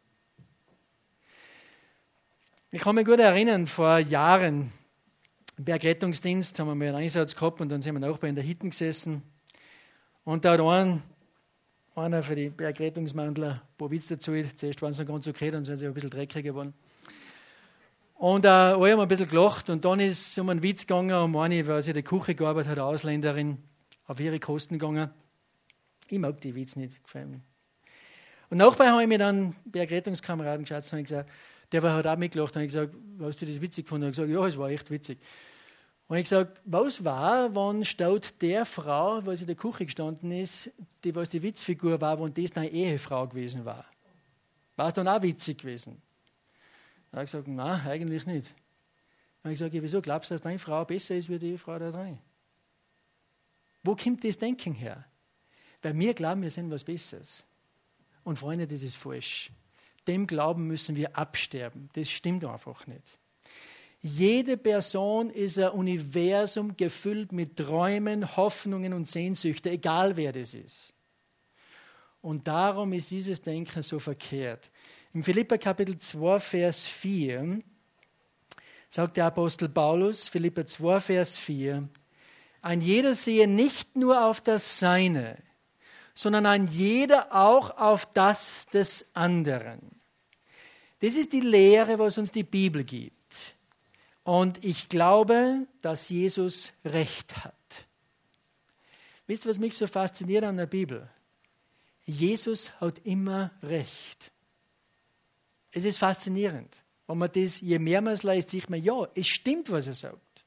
Ich kann mich gut erinnern, vor Jahren, im Bergrettungsdienst haben wir mal einen Einsatz gehabt und dann sind wir auch in der Hütte gesessen. Und da hat einer für die Bergrettungsmantler ein paar Witze dazu. Zuerst waren sie noch ganz okay, dann sind sie ein bisschen dreckiger geworden. Und alle haben ein bisschen gelacht und dann ist es um einen Witz gegangen, um eine, weil sie in der Küche gearbeitet hat, eine Ausländerin, auf ihre Kosten gegangen. Ich mag die Witze nicht, gefallen mir. Und nachher habe ich mir dann Bergrettungskameraden geschaut und habe gesagt, der hat auch mitgelacht und ich gesagt, hast du das witzig gefunden? Und ich gesagt, ja, es war echt witzig. Und ich gesagt, was war, wenn statt der Frau, was in der Küche gestanden ist, was die Witzfigur war, wenn das deine Ehefrau gewesen war? War es dann auch witzig gewesen? Dann habe ich gesagt, nein, eigentlich nicht. Dann habe ich gesagt, ja, wieso glaubst du, dass deine Frau besser ist wie die Frau da drin? Wo kommt das Denken her? Weil wir glauben, wir sind was Besseres. Und Freunde, das ist falsch. Dem Glauben müssen wir absterben. Das stimmt einfach nicht. Jede Person ist ein Universum gefüllt mit Träumen, Hoffnungen und Sehnsüchten, egal wer das ist. Und darum ist dieses Denken so verkehrt. Im Philipper Kapitel 2, Vers 4 sagt der Apostel Paulus, Philipper 2, Vers 4, ein jeder sehe nicht nur auf das Seine, sondern ein jeder auch auf das des anderen. Das ist die Lehre, was uns die Bibel gibt. Und ich glaube, dass Jesus Recht hat. Wisst ihr, was mich so fasziniert an der Bibel? Jesus hat immer Recht. Es ist faszinierend. Wenn man das, je mehr man es liest, sieht man, ja, es stimmt, was er sagt.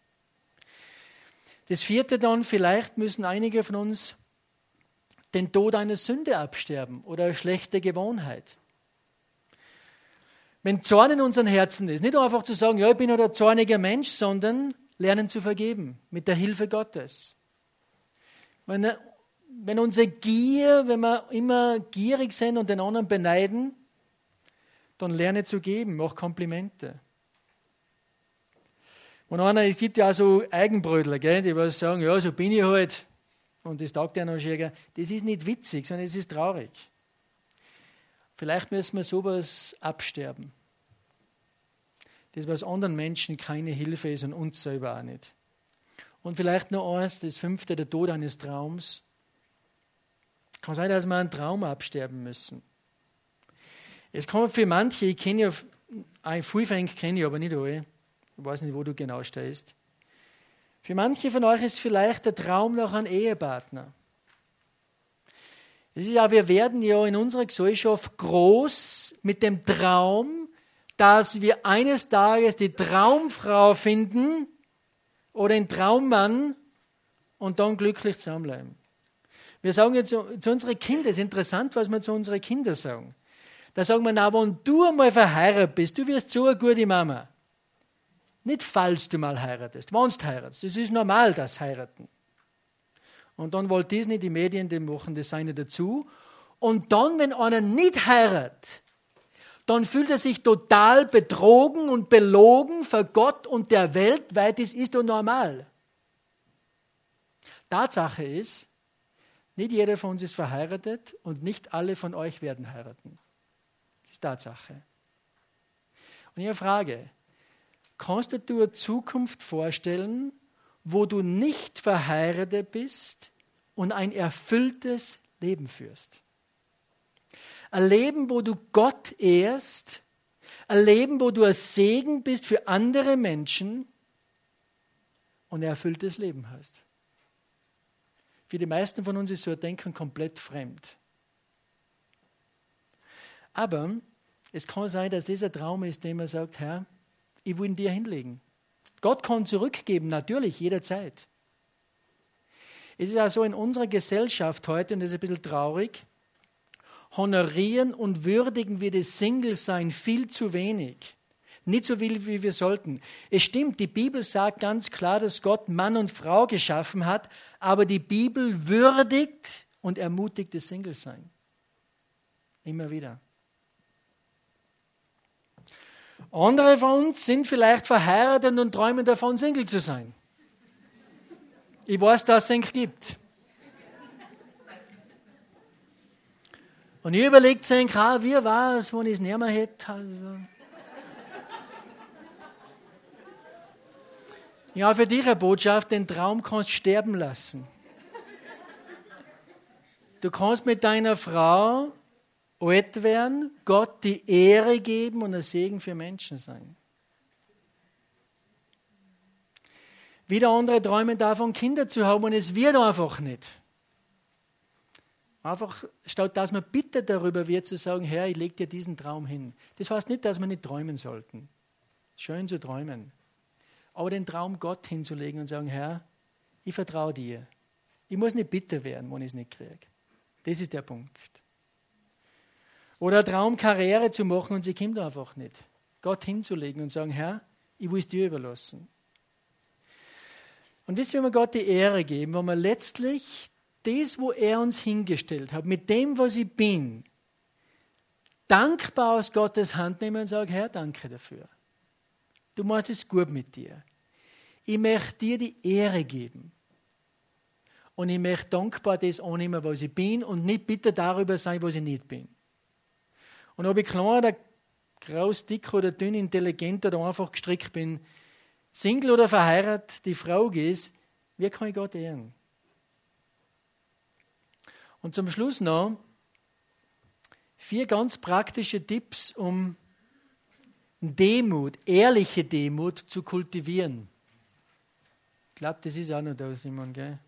Das vierte dann, vielleicht müssen einige von uns den Tod einer Sünde absterben oder eine schlechte Gewohnheit. Wenn Zorn in unseren Herzen ist, nicht einfach zu sagen, ja, ich bin ein zorniger Mensch, sondern lernen zu vergeben mit der Hilfe Gottes. Wenn unsere Gier, wenn wir immer gierig sind und den anderen beneiden, dann lerne zu geben, mach Komplimente. Und es gibt ja auch so Eigenbrötler, gell, die was sagen, ja, so bin ich halt. Und das taugt ja noch schön. Das ist nicht witzig, sondern es ist traurig. Vielleicht müssen wir sowas absterben. Das, was anderen Menschen keine Hilfe ist und uns selber auch nicht. Und vielleicht noch eins, das fünfte, der Tod eines Traums. Kann sein, dass wir einen Traum absterben müssen. Es kann für manche, ich kenne ja, viele kenne ich aber nicht alle. Ich weiß nicht, wo du genau stehst. Für manche von euch ist vielleicht der Traum nach einem Ehepartner. Das ist ja, wir werden ja in unserer Gesellschaft groß mit dem Traum, dass wir eines Tages die Traumfrau finden oder einen Traummann und dann glücklich zusammenbleiben. Wir sagen jetzt zu unseren Kindern, es ist interessant, was wir zu unseren Kindern sagen. Da sagen wir, na, wenn du einmal verheiratet bist, du wirst so eine gute Mama. Nicht, falls du mal heiratest, wenn du heiratest. Das ist normal, das Heiraten. Und dann Walt Disney, die Medien, die machen das seine dazu. Und dann, wenn einer nicht heiratet, dann fühlt er sich total betrogen und belogen vor Gott und der Welt, weil das ist doch normal. Tatsache ist, nicht jeder von uns ist verheiratet und nicht alle von euch werden heiraten. Das ist Tatsache. Und ich habe eine Frage. Kannst du dir eine Zukunft vorstellen, wo du nicht verheiratet bist und ein erfülltes Leben führst? Ein Leben, wo du Gott ehrst, ein Leben, wo du ein Segen bist für andere Menschen und ein erfülltes Leben hast. Für die meisten von uns ist so ein Denken komplett fremd. Aber es kann sein, dass das ein Traum ist, den man sagt, Herr, ich will ihn dir hinlegen. Gott kann zurückgeben, natürlich, jederzeit. Es ist auch so in unserer Gesellschaft heute, und das ist ein bisschen traurig, honorieren und würdigen wir das Single-Sein viel zu wenig. Nicht so viel, wie wir sollten. Es stimmt, die Bibel sagt ganz klar, dass Gott Mann und Frau geschaffen hat, aber die Bibel würdigt und ermutigt das Single-Sein. Immer wieder. Andere von uns sind vielleicht verheiratet und träumen davon, Single zu sein. Ich weiß, dass es gibt. Und ich überlege sich, wie war es, wenn ich es nicht mehr hätte. Ja, für dich eine Botschaft, den Traum kannst du sterben lassen. Du kannst mit deiner Frau alt werden, Gott die Ehre geben und ein Segen für Menschen sein. Wieder andere träumen davon, Kinder zu haben und es wird einfach nicht. Einfach, statt dass man bitter darüber wird, zu sagen, Herr, ich lege dir diesen Traum hin. Das heißt nicht, dass wir nicht träumen sollten. Schön zu träumen. Aber den Traum Gott hinzulegen und sagen, Herr, ich vertraue dir. Ich muss nicht bitter werden, wenn ich es nicht kriege. Das ist der Punkt. Oder eine Traumkarriere zu machen und sie kommt einfach nicht. Gott hinzulegen und sagen, Herr, ich will es dir überlassen. Und wisst ihr, wenn wir Gott die Ehre geben, wenn wir letztlich das, wo er uns hingestellt hat, mit dem, was ich bin, dankbar aus Gottes Hand nehmen und sagen, Herr, danke dafür. Du machst es gut mit dir. Ich möchte dir die Ehre geben. Und ich möchte dankbar das annehmen, was ich bin und nicht bitter darüber sein, was ich nicht bin. Und ob ich klein oder groß, dick oder dünn, intelligent oder einfach gestrickt bin, Single oder verheiratet, die Frage ist, wie kann ich Gott ehren? Und zum Schluss noch 4 ganz praktische Tipps, um Demut, ehrliche Demut zu kultivieren. Ich glaube, das ist auch noch da, Simon, gell?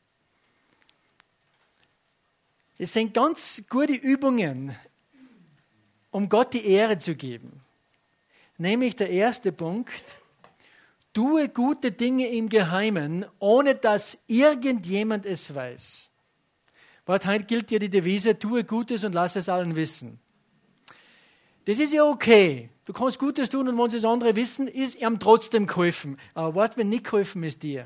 Es sind ganz gute Übungen, um Gott die Ehre zu geben. Nämlich der erste Punkt, tue gute Dinge im Geheimen, ohne dass irgendjemand es weiß. Was heute gilt ja die Devise, tue Gutes und lass es allen wissen. Das ist ja okay. Du kannst Gutes tun und wenn es andere wissen, ist ihm trotzdem geholfen. Aber was, wenn nicht geholfen ist dir?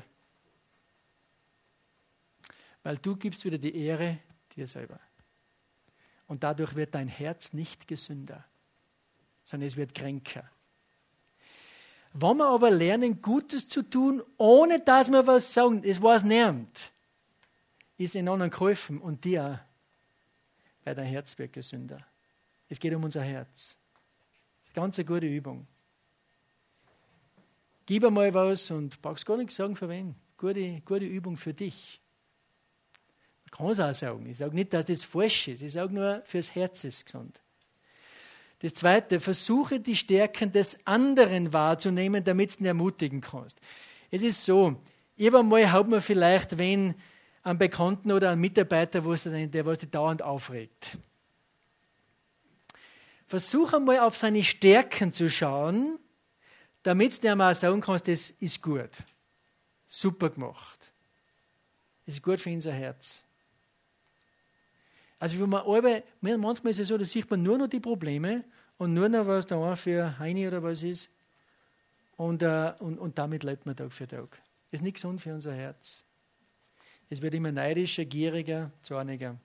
Weil du gibst wieder die Ehre dir selber. Und dadurch wird dein Herz nicht gesünder, sondern es wird kränker. Wenn wir aber lernen, Gutes zu tun, ohne dass wir was sagen, das weiß niemand, ist den anderen geholfen und dir auch, weil dein Herz wird gesünder. Es geht um unser Herz. Das ist eine ganz gute Übung. Gib einmal was und brauchst gar nichts sagen für wen. Gute Übung für dich. Man kann es auch sagen. Ich sage nicht, dass das falsch ist. Ich sage nur, fürs Herz ist es gesund. Das Zweite, versuche die Stärken des anderen wahrzunehmen, damit du ihn ermutigen kannst. Es ist so, irgendwann hat man vielleicht wen, einen Bekannten oder einen Mitarbeiter, der was dich dauernd aufregt. Versuch einmal auf seine Stärken zu schauen, damit du ihm auch sagen kannst, das ist gut. super gemacht. Das ist gut für unser Herz. Also manchmal ist es so, da sieht man nur noch die Probleme und nur noch, was da ein für Heini oder was ist. Und damit lebt man Tag für Tag. Das ist nicht gesund für unser Herz. Es wird immer neidischer, gieriger, zorniger.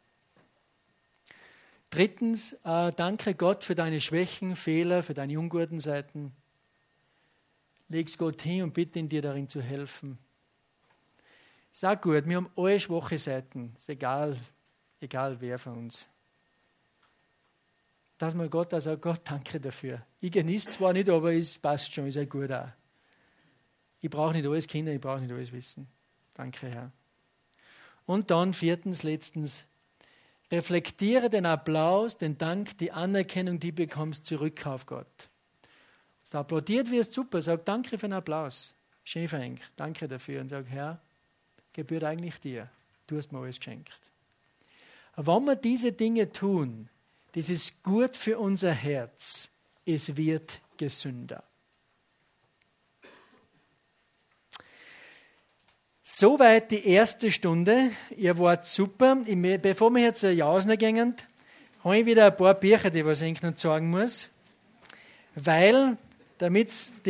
Drittens, danke Gott für deine Schwächen, Fehler, für deine unguten Seiten. Leg's Gott hin und bitte ihn, dir darin zu helfen. Ist auch gut, wir haben alle schwache Seiten. Ist egal wer von uns. Dass man Gott auch sagt, Gott, danke dafür. Ich genieße zwar nicht, aber es passt schon, ist ja gut auch. Ich brauche nicht alles Kinder, ich brauche nicht alles Wissen. Danke, Herr. Und dann viertens, letztens, reflektiere den Applaus, den Dank, die Anerkennung, die du bekommst, zurück auf Gott. Wenn du applaudiert wirst, super, sag danke für den Applaus. Schön verhängt, danke dafür. Und sag, Herr, gebührt eigentlich dir. Du hast mir alles geschenkt. Aber wenn wir diese Dinge tun, das ist gut für unser Herz. Es wird gesünder. Soweit die erste Stunde. Ihr wart super. Bevor wir jetzt jausen gehen, habe ich wieder ein paar Bücher, die ich noch zeigen muss. Weil, damit